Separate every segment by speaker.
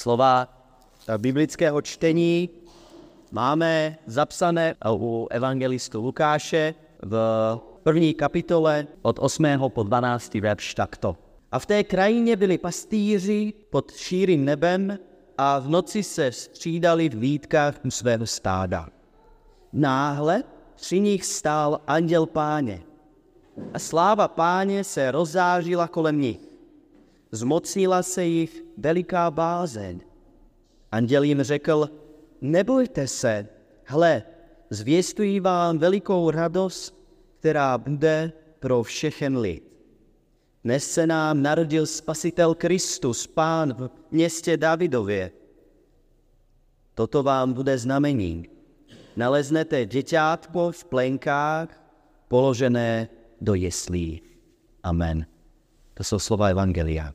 Speaker 1: Slova biblického čtení máme zapsané u evangelistu Lukáše v 1. kapitole od 8. po 12. verš takto. A v té krajině byli pastýři pod širým nebem a v noci se střídali v hlídkách u svého stáda. Náhle při nich stál anděl Páně a sláva Páně se rozzářila kolem nich. Zmocnila se jich veliká bázeň. Anděl jim řekl, nebojte se, hle, zvěstuji vám velikou radost, která bude pro všechen lid. Dnes se nám narodil Spasitel Kristus, Pán v městě Davidově. Toto vám bude znamení. Naleznete děťátko v plenkách, položené do jeslí. Amen. To jsou slova evangelia.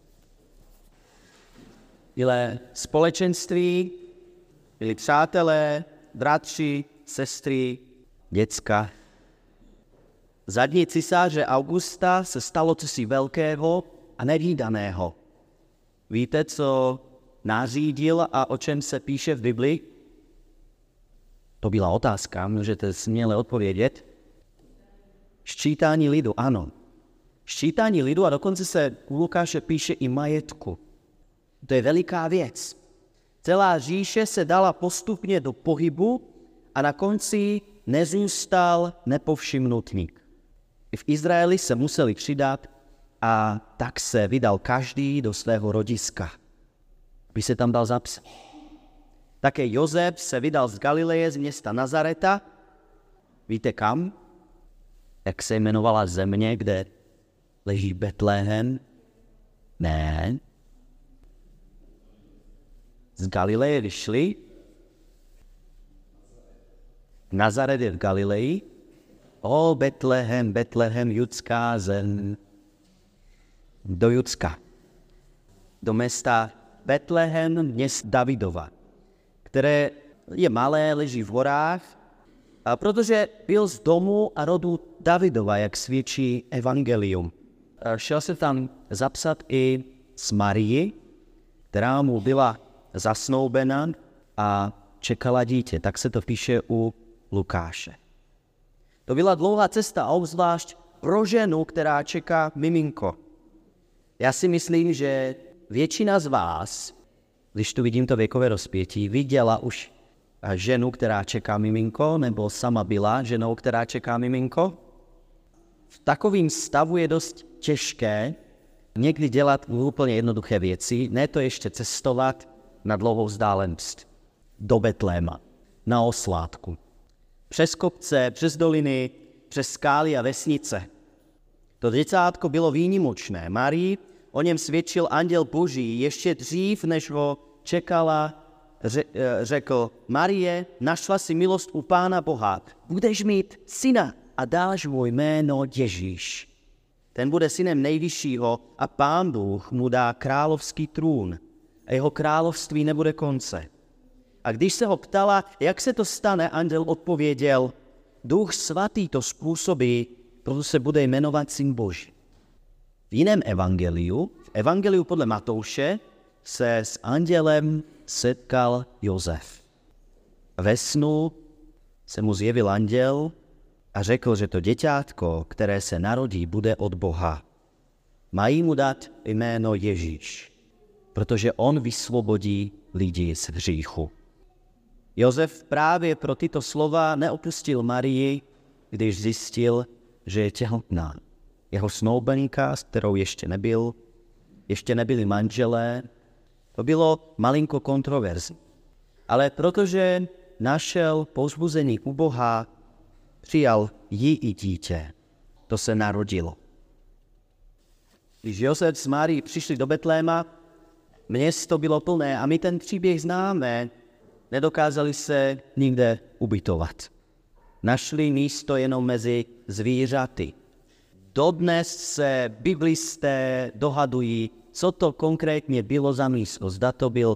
Speaker 1: Milé společenství, milí přátelé, bratři, sestry, děcka. Za dní císaře Augusta se stalo cosi velkého a nevídaného. Víte, co nařídil a o čem se píše v Biblii? To byla otázka, můžete směle odpovědět. Sčítání lidu, ano. Sčítání lidu a dokonce se u Lukáše píše i majetku. To je veliká věc. Celá říše se dala postupně do pohybu a na konci nezůstal nepovšimnutník. I v Izraeli se museli přidat a tak se vydal každý do svého rodiska, aby se tam dal zapsat. Také Josef se vydal z Galileje, z města Nazareta. Víte kam? Jak se jmenovala země, kde leží Betléhem? Ne. Z Galileje vyšli. Nazaret je v Galileji. O, Betlehem, Betlehem, judská zem. Do Judska. Do města Betlehem, měst Davidova, které je malé, leží v horách, a protože byl z domu a rodu Davidova, jak svědčí evangelium. Šel se tam zapsat i s Marii, která mu byla zasnoubena a čekala dítě. Tak se to píše u Lukáše. To byla dlouhá cesta, obzvlášť pro ženu, která čeká miminko. Já si myslím, že většina z vás, když tu vidím to věkové rozpětí, viděla už ženu, která čeká miminko, nebo sama byla ženou, která čeká miminko. V takovém stavu je dost těžké někdy dělat úplně jednoduché věci, ne to ještě cestovat na dlouhou vzdálenost do Betléma, na oslátku. Přes kopce, přes doliny, přes skály a vesnice. To děcátko bylo výnimočné. Marii o něm svědčil anděl Boží ještě dřív, než ho čekala, řekl, Marie, našla si milost u Pána Boha, budeš mít syna a dáš mu jméno Ježíš. Ten bude synem nejvyššího a Pán Bůh mu dá královský trůn a jeho království nebude konce. A když se ho ptala, jak se to stane, anděl odpověděl, Duch svatý to způsobí, proto se bude jmenovat Syn Boží. V jiném evangeliu, v evangeliu podle Matouše, se s andělem setkal Josef. Ve snu se mu zjevil anděl a řekl, že to děťátko, které se narodí, bude od Boha. Mají mu dát jméno Ježíš, protože on vysvobodí lidi z hříchu. Josef právě pro tyto slova neopustil Marii, když zjistil, že je těhotná. Jeho snoubenka, s kterou ještě nebyli manželé, to bylo malinko kontroverzní. Ale protože našel povzbuzení u Boha, přijal ji i dítě. To se narodilo. Když Josef s Marií přišli do Betléma, město bylo plné a my ten příběh známe, nedokázali se nikde ubytovat. Našli místo jenom mezi zvířaty. Dodnes se biblisté dohadují, co to konkrétně bylo za místo. Zda to byl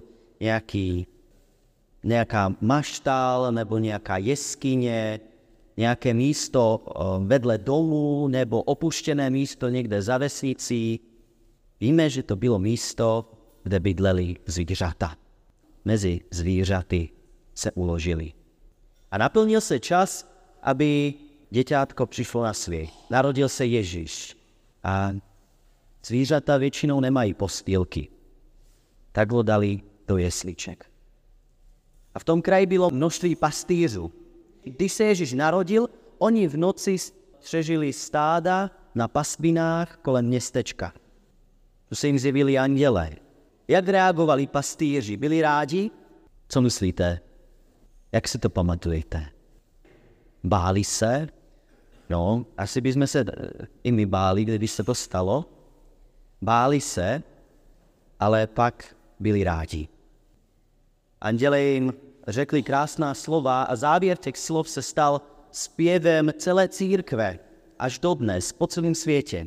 Speaker 1: nějaká maštal nebo nějaká jeskyně, nějaké místo vedle domu nebo opuštěné místo někde za vesnicí. Víme, že to bylo místo, kde bydleli zvířata. mezi zvířaty se uložili. A naplnil se čas, aby děťátko přišlo na svět. Narodil se Ježíš. A zvířata většinou nemají postýlky. Tak ho dali do jesliček. A v tom kraji bylo množství pastýřů. Když se Ježíš narodil, oni v noci střežili stáda na pasbinách kolem městečka. Tu se jim zjevili andělé. Jak reagovali pastýři? Byli rádi? Co myslíte? Jak si to pamatujete? Báli se? No, asi bychom se i my báli, když se to stalo. Báli se, ale pak byli rádi. Andělé jim řekli krásná slova a závěr těch slov se stal zpěvem celé církve až dodnes po celém světě.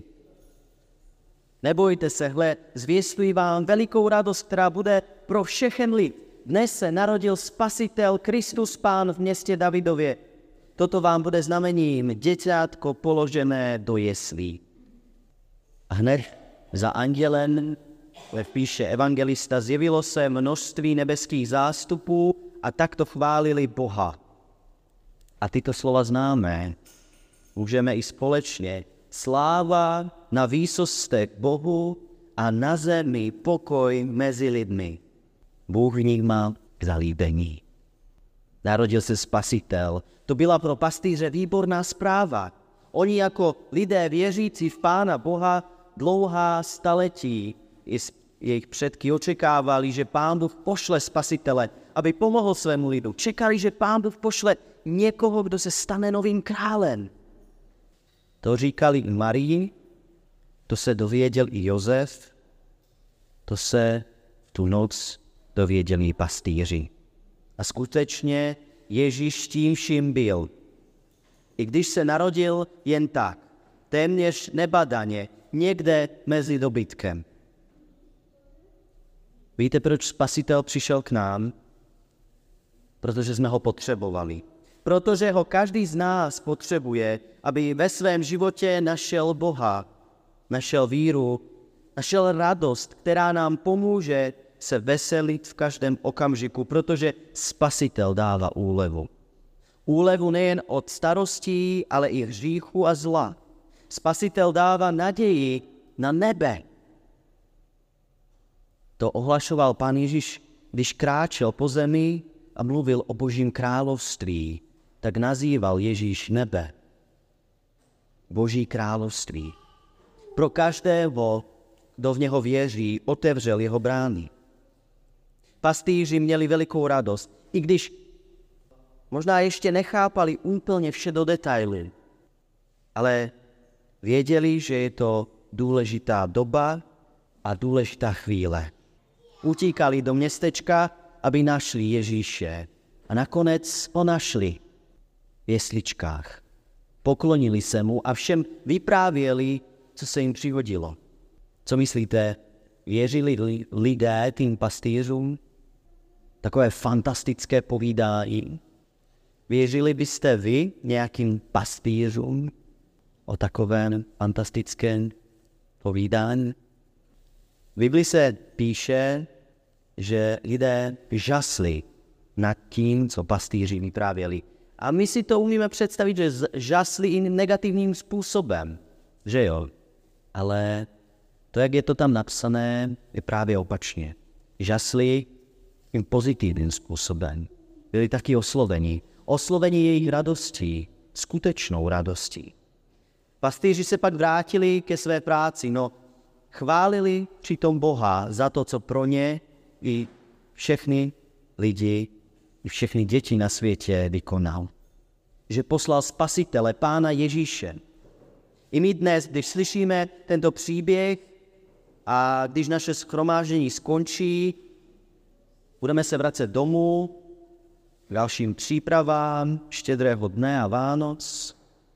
Speaker 1: Nebojte se, hle, zvěstuji vám velikou radost, která bude pro všechen lid. Dnes se narodil Spasitel, Kristus Pán v městě Davidově. Toto vám bude znamením, děťátko položené do jeslí. A hned za andělem, píše evangelista, zjevilo se množství nebeských zástupů a takto chválili Boha. A tyto slova známe. Můžeme i společně. Sláva na výsostech Bohu a na zemi pokoj mezi lidmi. Bůh v nich má zalíbení. Narodil se Spasitel. To byla pro pastýře výborná zpráva. Oni jako lidé věřící v Pána Boha dlouhá staletí jejich předky očekávali, že Pán Bůh pošle Spasitele, aby pomohl svému lidu. Čekali, že Pán Bůh pošle někoho, kdo se stane novým králem. To říkali i Marii, to se dověděl i Josef, to se tu noc dověděli i pastýři. A skutečně Ježíš tím vším byl. I když se narodil jen tak, téměř nebadaně, někde mezi dobytkem. Víte, proč Spasitel přišel k nám? Protože jsme ho potřebovali. Protože ho každý z nás potřebuje, aby ve svém životě našel Boha, našel víru, našel radost, která nám pomůže se veselit v každém okamžiku, protože Spasitel dává úlevu. Úlevu nejen od starostí, ale i hříchu a zla. Spasitel dává naději na nebe. To ohlašoval Pán Ježíš, když kráčel po zemi a mluvil o Božím království, tak nazýval Ježíš nebe. Boží království. Pro každého, kdo v něho věří, otevřel jeho brány. Pastýři měli velikou radost, i když možná ještě nechápali úplně vše do detailu, ale věděli, že je to důležitá doba a důležitá chvíle. Utíkali do městečka, aby našli Ježíše a nakonec ho našli v jesličkách. Poklonili se mu a všem vyprávěli, co se jim přihodilo. Co myslíte, věřili lidé tým pastýřům? Takové fantastické povídání. Věřili byste vy nějakým pastýřům o takovém fantastickém povídání? V Biblii se píše, že lidé žasli nad tím, co pastýři vyprávěli. A my si to umíme představit, že žasli i negativním způsobem, že jo? Ale to, jak je to tam napsané, je právě opačně. Žasli tím pozitivním způsobem. Byli taky osloveni. Osloveni jejich radostí, skutečnou radostí. Pastýři se pak vrátili ke své práci, chválili přitom Boha za to, co pro ně i všechny lidi, i všechny děti na světě vykonal. Že poslal Spasitele, Pána Ježíše. I my dnes, když slyšíme tento příběh a když naše shromáždění skončí, budeme se vracet domů k dalším přípravám Štědrého dne a Vánoc.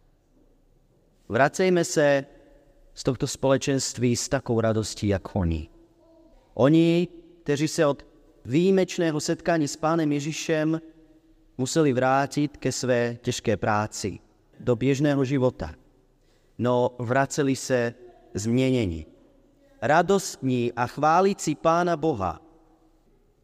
Speaker 1: Vracejme se z tohoto společenství s takovou radostí, jak oni. Oni, kteří se od výjimečného setkání s Pánem Ježíšem museli vrátit ke své těžké práci, do běžného života. Vraceli se změněni. Radostní a chválící Pána Boha.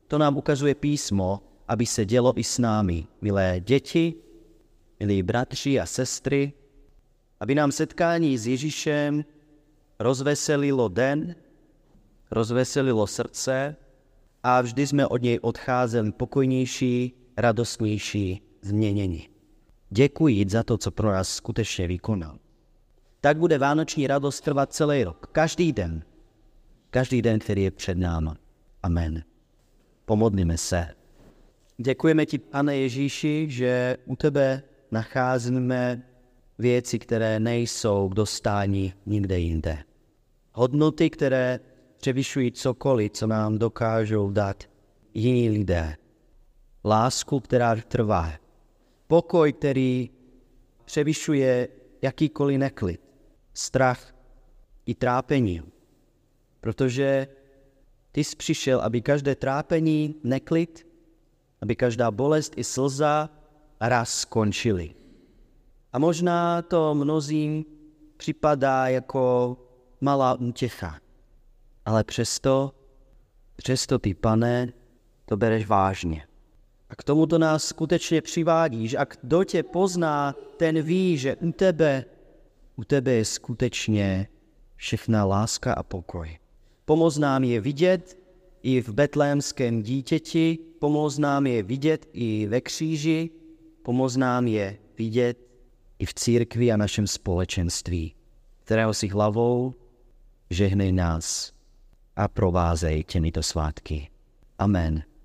Speaker 1: To nám ukazuje písmo, aby se dělo i s námi. Milé děti, milí bratři a sestry, aby nám setkání s Ježíšem rozveselilo den, rozveselilo srdce a vždy jsme od něj odcházeli pokojnější, radostnější, změnění. Děkuji za to, co pro nás skutečně vykonal. Tak bude vánoční radost trvat celý rok, každý den, který je před námi. Amen. Pomodlíme se. Děkujeme ti, Pane Ježíši, že u tebe nacházíme věci, které nejsou k dostání nikde jinde. Hodnoty, které převyšují cokoliv, co nám dokážou dát jiní lidé. Lásku, která trvá. Pokoj, který převyšuje jakýkoliv neklid. Strach i trápení. Protože ty jsi přišel, aby každé trápení, neklid, aby každá bolest i slza raz skončily. A možná to mnozím připadá jako malá útěcha. Ale přesto ty, Pane, to bereš vážně. A k tomuto nás skutečně přivádíš. A kdo tě pozná, ten ví, že u tebe je skutečně všechna láska a pokoj. Pomoz nám je vidět i v betlémském dítěti, pomoz nám je vidět i ve kříži, pomoz nám je vidět i v církvi a našem společenství, kterého si hlavou, žehnej nás a provázej těmito svátky. Amen.